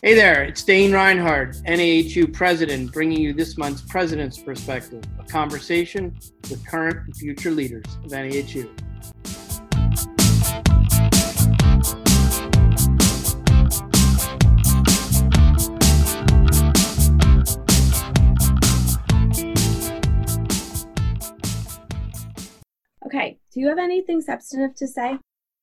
Hey there, it's Dane Reinhardt, NAHU President, bringing you this month's President's Perspective, a conversation with current and future leaders of NAHU. Okay, do you have anything substantive to say?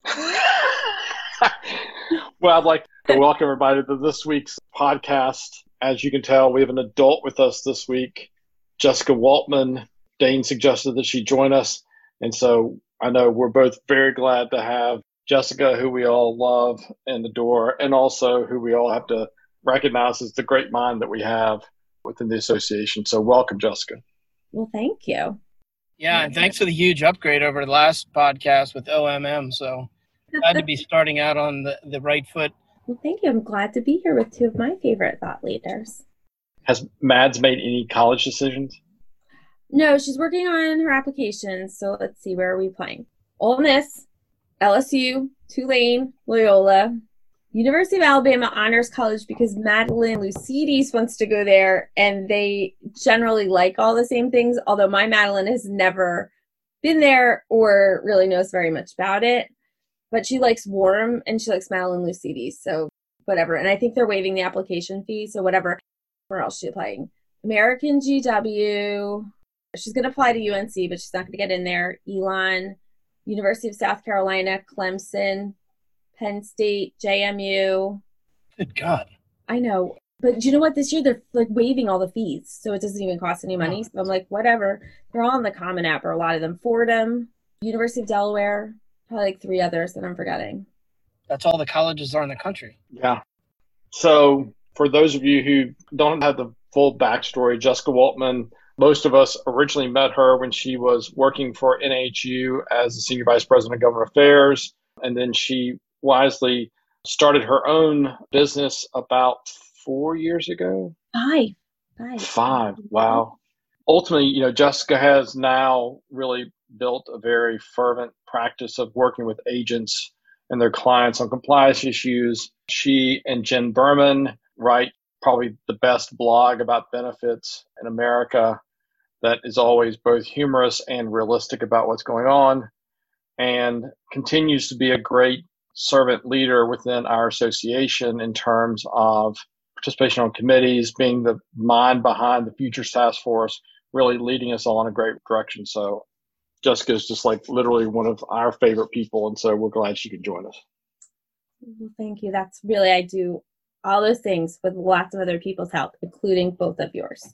Well, I'd like to welcome everybody to this week's podcast. As you can tell, we have an adult with us this week, Jessica Waltman. Dane suggested that she join us. And so I know we're both very glad to have Jessica, who we all love and adore, and also who we all have to recognize as the great mind that we have within the association. So welcome, Jessica. Well, thank you. Yeah, and thanks for the huge upgrade over the last podcast with OMM. So glad to be starting out on the right foot. Well, thank you. I'm glad to be here with two of my favorite thought leaders. Has Mads made any college decisions? No, she's working on her application. So let's see, where are we playing? Ole Miss, LSU, Tulane, Loyola, University of Alabama Honors College, because Madeline Lucides wants to go there, and they generally like all the same things, although my Madeline has never been there or really knows very much about it. But she likes Warm, and she likes Madeline Lucides, so whatever. And I think they're waiving the application fee, so whatever. Where else is she applying? American GW. She's going to apply to UNC, but she's not going to get in there. Elon, University of South Carolina, Clemson, Penn State, JMU. Good God. I know. But you know what? This year they're like waiving all the fees, so it doesn't even cost any money. So I'm like, whatever. They're all on the Common App, or a lot of them. Fordham, University of Delaware, probably like three others that I'm forgetting. That's all the colleges are in the country. Yeah. So for those of you who don't have the full backstory, Jessica Waltman, most of us originally met her when she was working for NAHU as the Senior Vice President of Government Affairs. And then she wisely started her own business about 4 years ago. Five. Wow. Ultimately, Jessica has now really built a very fervent practice of working with agents and their clients on compliance issues. She and Jen Berman write probably the best blog about benefits in America that is always both humorous and realistic about what's going on, and continues to be a great servant leader within our association in terms of participation on committees, being the mind behind the Futures Task Force, really leading us all in a great direction. So Jessica is just like literally one of our favorite people, and so we're glad she could join us. Well, thank you. That's really, I do all those things with lots of other people's help, including both of yours.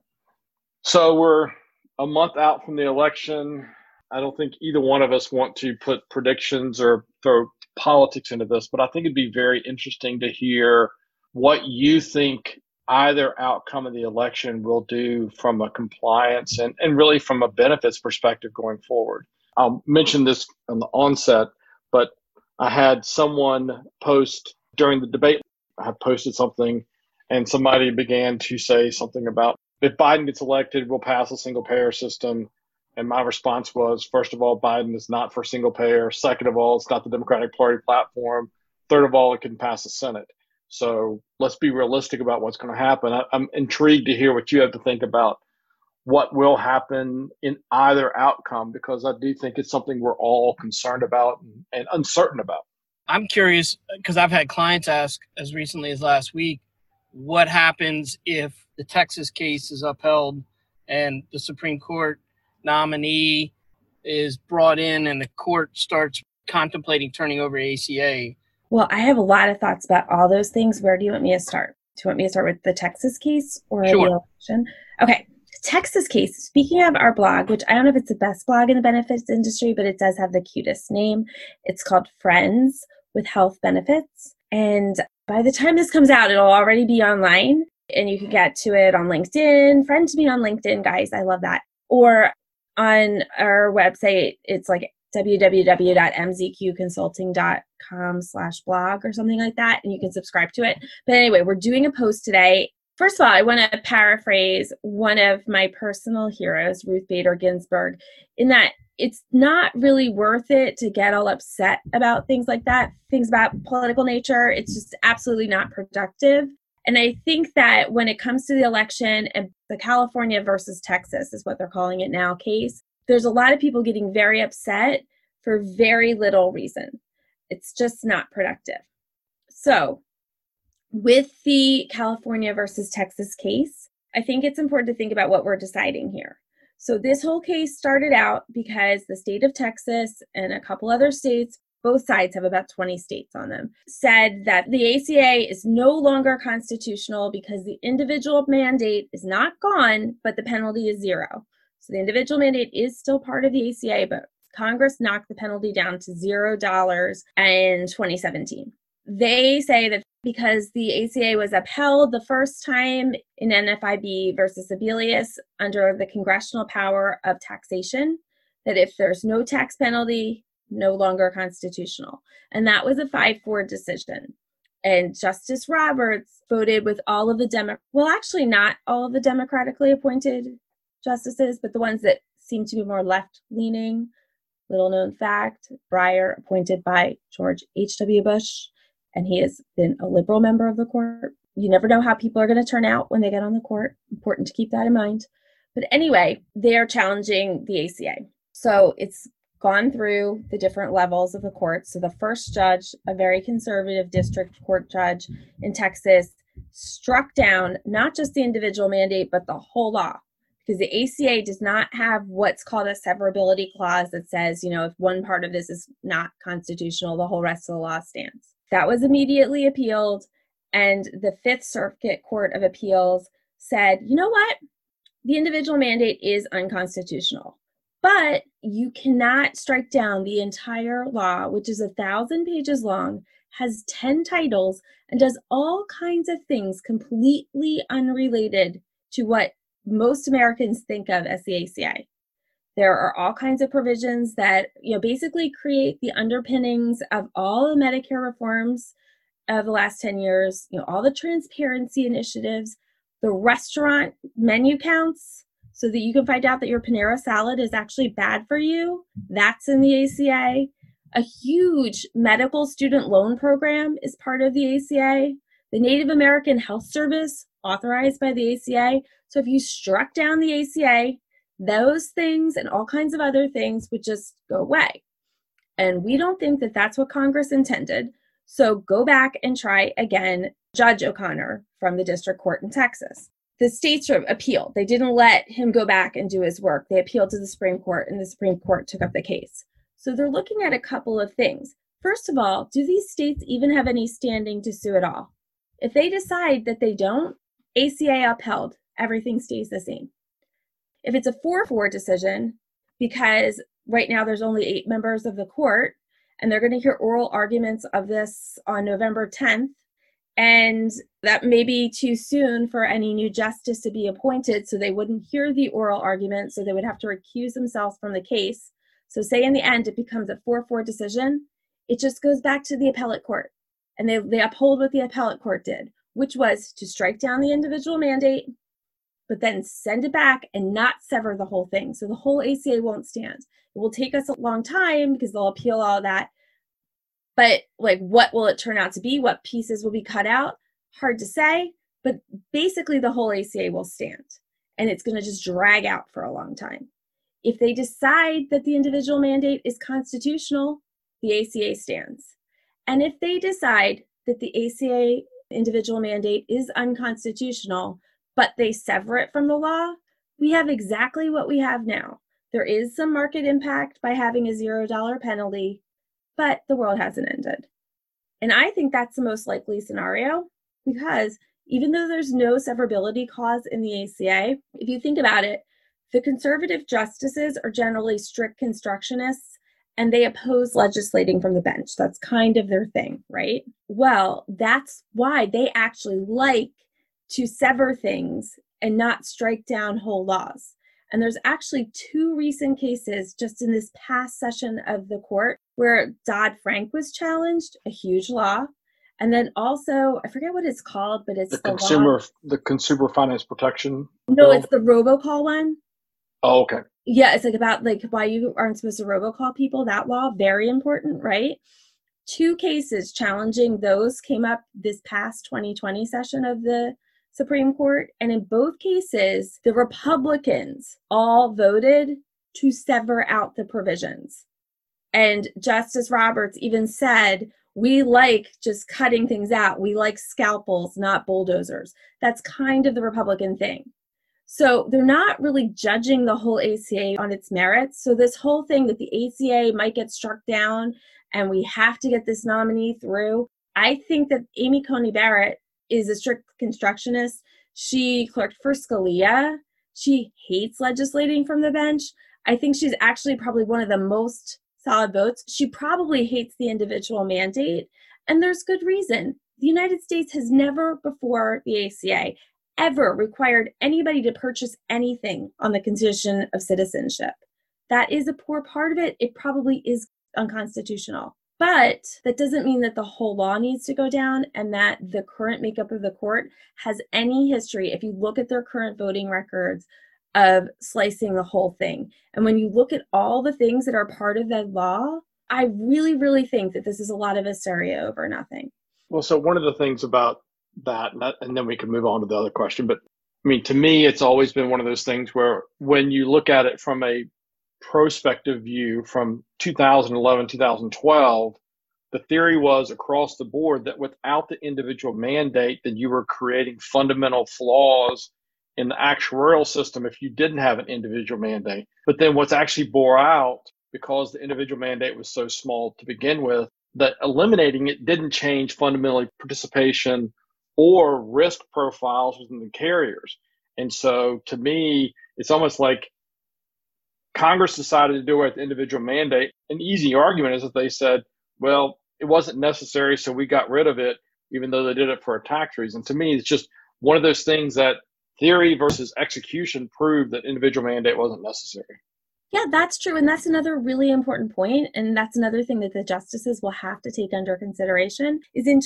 So we're a month out from the election. I don't think either one of us want to put predictions or throw politics into this, but I think it'd be very interesting to hear what you think either outcome of the election will do from a compliance and really from a benefits perspective going forward. I'll mention this on the onset, but I had someone post during the debate. I had posted something and somebody began to say something about, if Biden gets elected, we'll pass a single payer system. And my response was, first of all, Biden is not for single payer. Second of all, it's not the Democratic Party platform. Third of all, it can pass the Senate. So let's be realistic about what's going to happen. I'm intrigued to hear what you have to think about what will happen in either outcome, because I do think it's something we're all concerned about and uncertain about. I'm curious, because I've had clients ask as recently as last week, what happens if the Texas case is upheld and the Supreme Court nominee is brought in and the court starts contemplating turning over ACA? Well, I have a lot of thoughts about all those things. Where do you want me to start? Do you want me to start with the Texas case or Sure. the election? Okay. Texas case. Speaking of our blog, which I don't know if it's the best blog in the benefits industry, but it does have the cutest name. It's called Friends with Health Benefits. And by the time this comes out, it'll already be online, and you can get to it on LinkedIn. Friend me on LinkedIn, guys. I love that. Or on our website, it's like www.mzqconsulting.com/blog or something like that, and you can subscribe to it. But anyway, we're doing a post today. First of all, I want to paraphrase one of my personal heroes, Ruth Bader Ginsburg, in that it's not really worth it to get all upset about things like that, things about political nature. It's just absolutely not productive. And I think that when it comes to the election and the California versus Texas is what they're calling it now case, there's a lot of people getting very upset for very little reason. It's just not productive. So with the California versus Texas case, I think it's important to think about what we're deciding here. So this whole case started out because the state of Texas and a couple other states, both sides have about 20 states on them, said that the ACA is no longer constitutional because the individual mandate is not gone, but the penalty is zero. So the individual mandate is still part of the ACA, but Congress knocked the penalty down to $0 in 2017. They say that because the ACA was upheld the first time in NFIB versus Sebelius under the congressional power of taxation, that if there's no tax penalty, no longer constitutional. And that was a 5-4 decision. And Justice Roberts voted with all of the actually not all of the democratically appointed justices, but the ones that seem to be more left-leaning. Little known fact, Breyer appointed by George H.W. Bush, and he has been a liberal member of the court. You never know how people are going to turn out when they get on the court. Important to keep that in mind. But anyway, they are challenging the ACA. So it's gone through the different levels of the court. So the first judge, a very conservative district court judge in Texas, struck down not just the individual mandate, but the whole law. Because the ACA does not have what's called a severability clause that says, if one part of this is not constitutional, the whole rest of the law stands. That was immediately appealed, and the Fifth Circuit Court of Appeals said, you know what? The individual mandate is unconstitutional, but you cannot strike down the entire law, which is 1,000 pages long, has 10 titles, and does all kinds of things completely unrelated to what most Americans think of as the ACA. There are all kinds of provisions that basically create the underpinnings of all the Medicare reforms of the last 10 years, all the transparency initiatives, the restaurant menu counts, so that you can find out that your Panera salad is actually bad for you. That's in the ACA. A huge medical student loan program is part of the ACA. The Native American Health Service, authorized by the ACA. So if you struck down the ACA, those things and all kinds of other things would just go away. And we don't think that that's what Congress intended. So go back and try again, Judge O'Connor from the district court in Texas. The states appealed. They didn't let him go back and do his work. They appealed to the Supreme Court, and the Supreme Court took up the case. So they're looking at a couple of things. First of all, do these states even have any standing to sue at all? If they decide that they don't, ACA upheld, everything stays the same. If it's a 4-4 decision, because right now there's only 8 members of the court, and they're going to hear oral arguments of this on November 10th, and that may be too soon for any new justice to be appointed, so they wouldn't hear the oral argument, so they would have to recuse themselves from the case. So say in the end it becomes a 4-4 decision, it just goes back to the appellate court, and they uphold what the appellate court did, which was to strike down the individual mandate, but then send it back and not sever the whole thing. So the whole ACA won't stand. It will take us a long time because they'll appeal all that. But what will it turn out to be? What pieces will be cut out? Hard to say, but basically the whole ACA will stand, and it's going to just drag out for a long time. If they decide that the individual mandate is constitutional, the ACA stands. And if they decide that the ACA individual mandate is unconstitutional, but they sever it from the law, we have exactly what we have now. There is some market impact by having a $0 penalty, but the world hasn't ended. And I think that's the most likely scenario, because even though there's no severability clause in the ACA, if you think about it, the conservative justices are generally strict constructionists, and they oppose legislating from the bench. That's kind of their thing, right? Well, that's why they actually like to sever things and not strike down whole laws. And there's actually 2 recent cases just in this past session of the court where Dodd-Frank was challenged, a huge law. And then also, I forget what it's called, but it's the Consumer Finance Protection No, bill? It's the robocall one. Oh, okay. Yeah, it's about why you aren't supposed to robocall people. That law, very important, right? 2 cases challenging those came up this past 2020 session of the Supreme Court. And in both cases, the Republicans all voted to sever out the provisions. And Justice Roberts even said, we like just cutting things out. We like scalpels, not bulldozers. That's kind of the Republican thing. So they're not really judging the whole ACA on its merits. So this whole thing that the ACA might get struck down and we have to get this nominee through, I think that Amy Coney Barrett is a strict constructionist. She clerked for Scalia. She hates legislating from the bench. I think she's actually probably one of the most solid votes. She probably hates the individual mandate, and there's good reason. The United States has never before the ACA ever required anybody to purchase anything on the condition of citizenship. That is a poor part of it. It probably is unconstitutional. But that doesn't mean that the whole law needs to go down and that the current makeup of the court has any history, if you look at their current voting records, of slicing the whole thing. And when you look at all the things that are part of that law, I really, really think that this is a lot of hysteria over nothing. Well, so one of the things about that, and then we can move on to the other question, but I mean, to me, it's always been one of those things where when you look at it from a prospective view from 2011, 2012, the theory was across the board that without the individual mandate, that you were creating fundamental flaws in the actuarial system if you didn't have an individual mandate. But then what's actually bore out, because the individual mandate was so small to begin with, that eliminating it didn't change fundamentally participation or risk profiles within the carriers. And so to me, it's almost like Congress decided to do it with the individual mandate. An easy argument is that they said, well, it wasn't necessary, so we got rid of it, even though they did it for a tax reason. To me, it's just one of those things that theory versus execution proved that individual mandate wasn't necessary. Yeah, that's true. And that's another really important point. And that's another thing that the justices will have to take under consideration is in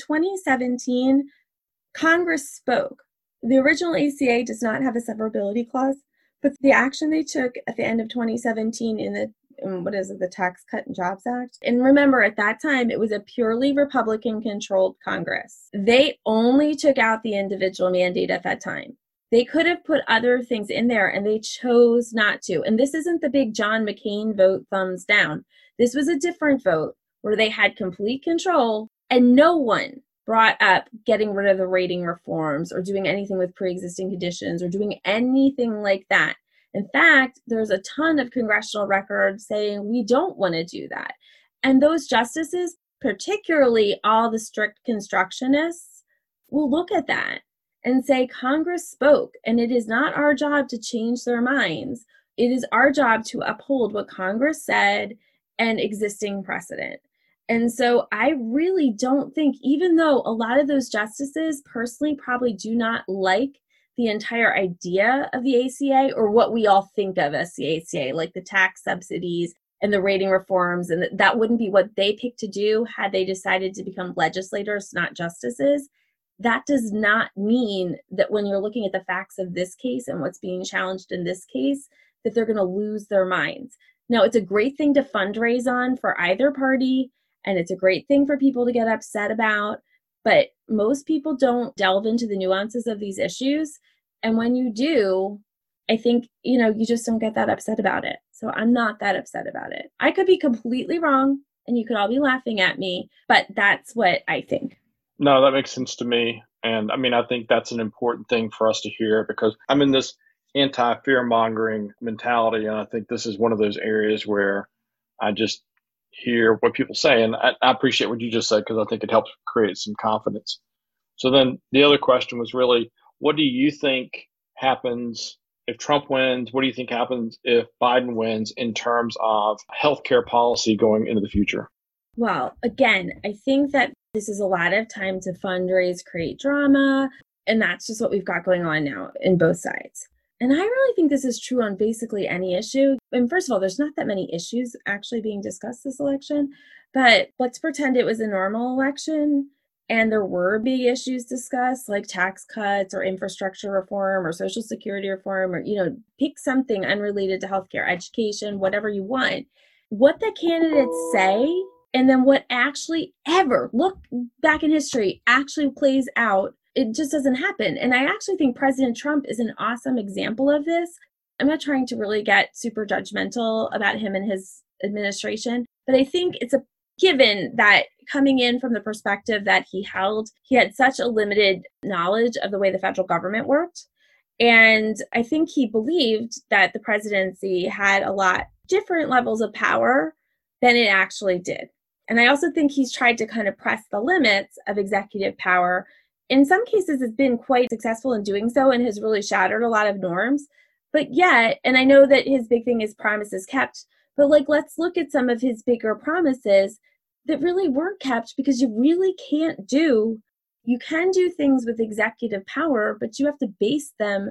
2017, Congress spoke. The original ACA does not have a severability clause, but the action they took at the end of 2017 in the Tax Cut and Jobs Act. And remember, at that time, it was a purely Republican-controlled Congress. They only took out the individual mandate at that time. They could have put other things in there, and they chose not to. And this isn't the big John McCain vote thumbs down. This was a different vote where they had complete control, and no one brought up getting rid of the rating reforms or doing anything with pre-existing conditions or doing anything like that. In fact, there's a ton of congressional records saying we don't want to do that. And those justices, particularly all the strict constructionists, will look at that and say Congress spoke, and it is not our job to change their minds. It is our job to uphold what Congress said and existing precedent. And so I really don't think, even though a lot of those justices personally probably do not like the entire idea of the ACA or what we all think of as the ACA, like the tax subsidies and the rating reforms, and that wouldn't be what they picked to do had they decided to become legislators, not justices. That does not mean that when you're looking at the facts of this case and what's being challenged in this case, that they're going to lose their minds. Now, it's a great thing to fundraise on for either party, and it's a great thing for people to get upset about, but most people don't delve into the nuances of these issues. And when you do, I think, you just don't get that upset about it. So I'm not that upset about it. I could be completely wrong, and you could all be laughing at me, but that's what I think. No, that makes sense to me. And I mean, I think that's an important thing for us to hear because I'm in this anti-fear mongering mentality. And I think this is one of those areas where I just hear what people say. And I appreciate what you just said because I think it helps create some confidence. So then the other question was really, what do you think happens if Trump wins? What do you think happens if Biden wins in terms of healthcare policy going into the future? Well, again, I think that this is a lot of time to fundraise, create drama, and that's just what we've got going on now in both sides. And I really think this is true on basically any issue. And first of all, there's not that many issues actually being discussed this election, but let's pretend it was a normal election and there were big issues discussed like tax cuts or infrastructure reform or Social Security reform or, pick something unrelated to healthcare, education, whatever you want. What the candidates say And then what actually ever, look back in history, actually plays out, it just doesn't happen. And I actually think President Trump is an awesome example of this. I'm not trying to really get super judgmental about him and his administration, but I think it's a given that coming in from the perspective that he had such a limited knowledge of the way the federal government worked. And I think he believed that the presidency had a lot different levels of power than it actually did. And I also think he's tried to kind of press the limits of executive power. In some cases, has been quite successful in doing so and has really shattered a lot of norms. But yet, and I know that his big thing is promises kept, but like, let's look at some of his bigger promises that really weren't kept, because you really can't do, you can do things with executive power, but you have to base them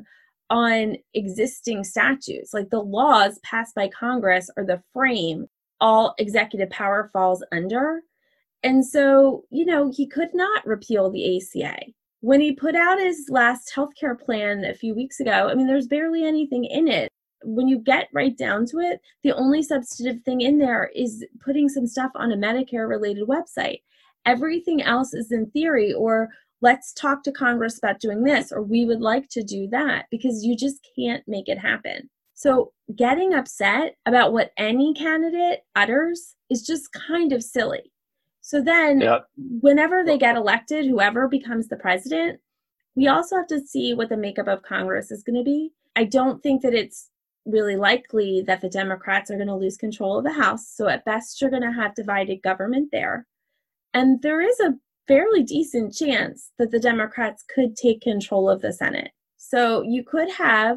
on existing statutes. Like the laws passed by Congress are the frame all executive power falls under. And so, he could not repeal the ACA. When he put out his last healthcare plan a few weeks ago, I mean, there's barely anything in it. When you get right down to it, the only substantive thing in there is putting some stuff on a Medicare-related website. Everything else is in theory, or let's talk to Congress about doing this, or we would like to do that, because you just can't make it happen. So getting upset about what any candidate utters is just kind of silly. So then whenever they get elected, whoever becomes the president, we also have to see what the makeup of Congress is going to be. I don't think that it's really likely that the Democrats are going to lose control of the House. So at best, you're going to have divided government there. And there is a fairly decent chance that the Democrats could take control of the Senate. So you could have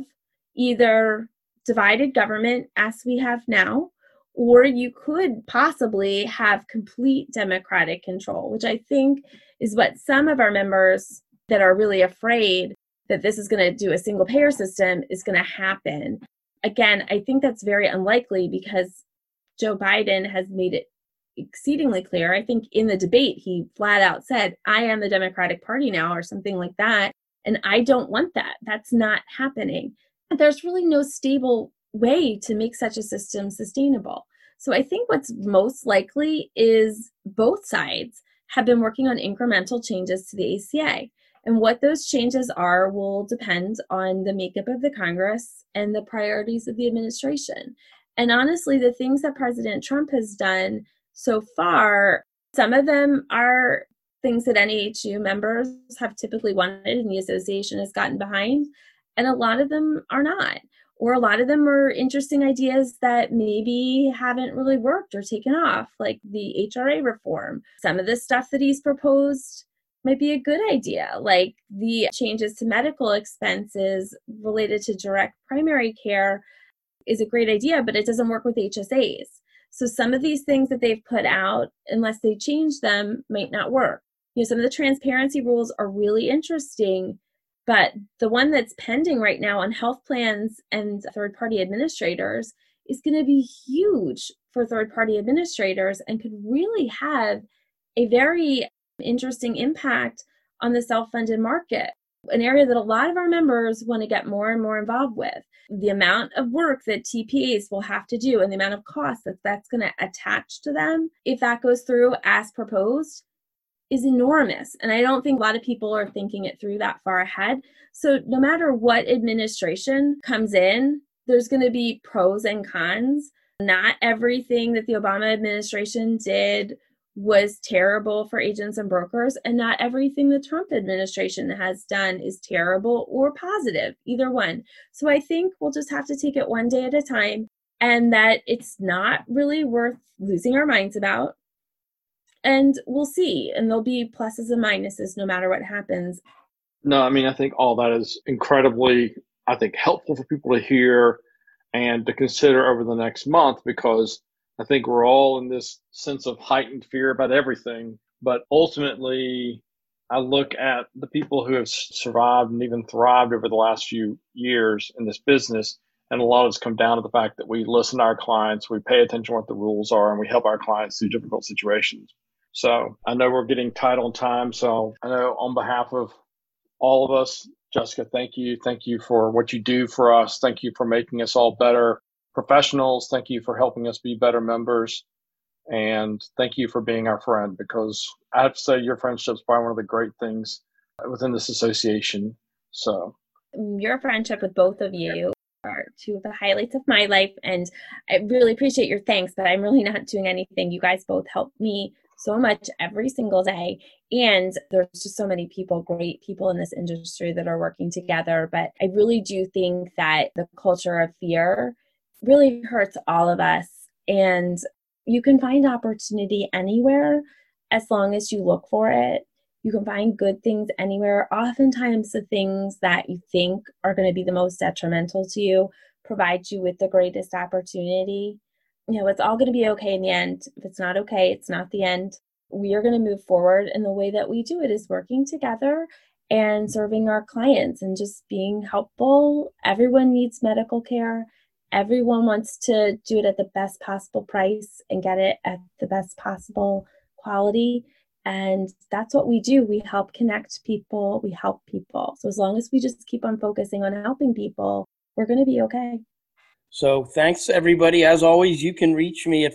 either divided government as we have now, or you could possibly have complete Democratic control, which I think is what some of our members that are really afraid that this is going to do a single payer system is going to happen. Again, I think that's very unlikely, because Joe Biden has made it exceedingly clear. I think in the debate, he flat out said, I am the Democratic Party now, or something like that. And I don't want that. That's not happening. There's really no stable way to make such a system sustainable. So I think what's most likely is both sides have been working on incremental changes to the ACA. And what those changes are will depend on the makeup of the Congress and the priorities of the administration. And honestly, the things that President Trump has done so far, some of them are things that NAHU members have typically wanted and the association has gotten behind, and a lot of them are not. Or a lot of them are interesting ideas that maybe haven't really worked or taken off, like the HRA reform. Some of the stuff that he's proposed might be a good idea, like the changes to medical expenses related to direct primary care is a great idea, but it doesn't work with HSAs. So some of these things that they've put out, unless they change them, might not work. Some of the transparency rules are really interesting, but the one that's pending right now on health plans and third-party administrators is going to be huge for third-party administrators and could really have a very interesting impact on the self-funded market, an area that a lot of our members want to get more and more involved with. The amount of work that TPAs will have to do and the amount of cost that's going to attach to them, if that goes through as proposed, is enormous. And I don't think a lot of people are thinking it through that far ahead. So no matter what administration comes in, there's going to be pros and cons. Not everything that the Obama administration did was terrible for agents and brokers, and not everything the Trump administration has done is terrible or positive, either one. So I think we'll just have to take it one day at a time, and that it's not really worth losing our minds about. And we'll see, and there'll be pluses and minuses no matter what happens. No, I mean, I think all that is incredibly, helpful for people to hear and to consider over the next month, because I think we're all in this sense of heightened fear about everything. But ultimately, I look at the people who have survived and even thrived over the last few years in this business. And a lot of it's come down to the fact that we listen to our clients, we pay attention to what the rules are, and we help our clients through difficult situations. So I know we're getting tight on time. So I know on behalf of all of us, Jessica, thank you. Thank you for what you do for us. Thank you for making us all better professionals. Thank you for helping us be better members. And thank you for being our friend, because I have to say your friendship is probably one of the great things within this association. So Your friendship with both of you are two of the highlights of my life, and I really appreciate your thanks, but I'm really not doing anything. You guys both help me so much every single day, and there's just so many people, great people in this industry that are working together. But I really do think that the culture of fear really hurts all of us, and you can find opportunity anywhere as long as you look for it. You can find good things anywhere. Oftentimes, the things that you think are going to be the most detrimental to you provide you with the greatest opportunity. It's all going to be okay in the end. If it's not okay, it's not the end. We are going to move forward, and the way that we do it is working together and serving our clients and just being helpful. Everyone needs medical care. Everyone wants to do it at the best possible price and get it at the best possible quality. And that's what we do. We help connect people. We help people. So as long as we just keep on focusing on helping people, we're going to be okay. So thanks, everybody. As always, you can reach me at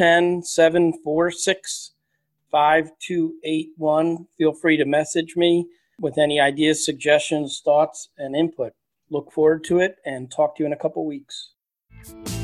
410-746-5281. Feel free to message me with any ideas, suggestions, thoughts, and input. Look forward to it and talk to you in a couple weeks.